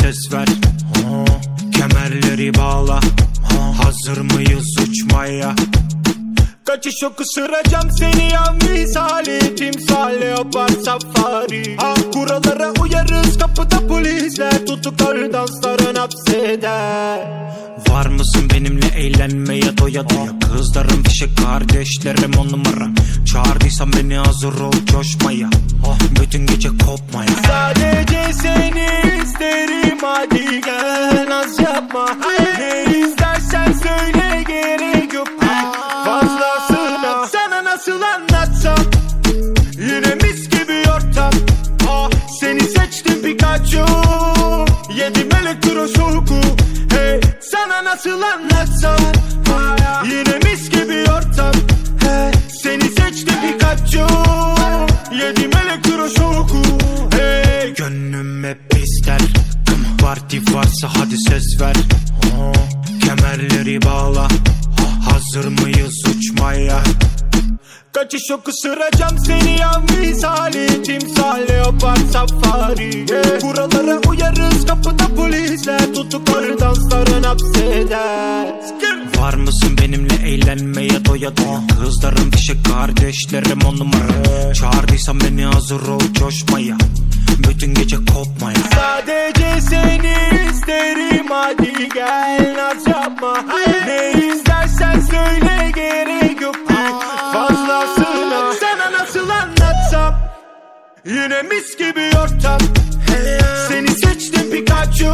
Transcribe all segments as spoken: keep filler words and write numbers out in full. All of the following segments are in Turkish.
ses ver. Kemerleri bağla, hazır mıyız uçmaya? Kaçış oku sıracağım seni ya misali, timsali yapar safari. Ha, kurallara uyarız, kapıda polisler, tutuklar dansların hapseder. Var mısın benimle eğlenmeye doya doya? Kızlarım fişek, kardeşlerim on numara. Çağırdıysan beni hazır ol coşmaya, bütün gece kopmaya. Sadece seni isterim, hadi gel naz yapma. Ne istersen söyle, gerek yok fazlasına. Sana nasıl anlatsam, yine mis gibi ortam. Seni seçtim Pikachu, yedim elektroşoku. Hey, sana nasıl anlatsam, yine mis gibi ortam. Hey, seni seçtim Pikachu, yedim elektroşoku. Hey, gönlüm hep ister, parti varsa hadi ses ver. Kemerleri bağla, hazır mıyız uçmaya? Kaçış oku sıracağım seni ya misali, timsali yapar safari. Yeah. Kurallara uyarız, kapıda polisler, tutuklar dansların hapseder. Var mısın benimle eğlenmeye doya doya? Kızlarım fişek, kardeşlerim on numara. Çağırdıysan beni hazır ol coşmaya, bütün gece kopmaya. Sadece seni isterim, hadi gel naz yapma. Ne istersen söyle, gerek yok fazlasına. Sana nasıl anlatsam, yine mis gibi ortam. Seni seçtim Pikachu,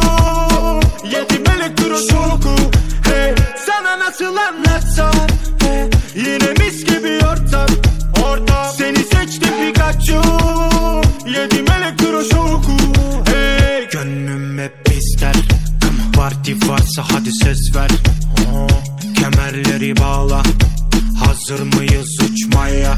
yedim elektroşoku. Hey, sana nasıl anlatsam, yine mis gibi ortam. Seni seçtim Pikachu, yedim elektroşoku. Hey, gönlüm hep ister, parti varsa hadi ses ver. Kemerleri bağla, hazır mıyız uçmaya?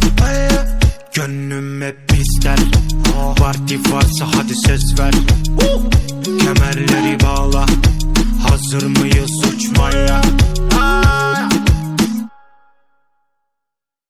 Gönlüm hep ister, parti varsa hadi ses ver. Kemerleri bağla, hazır mıyız uçmaya?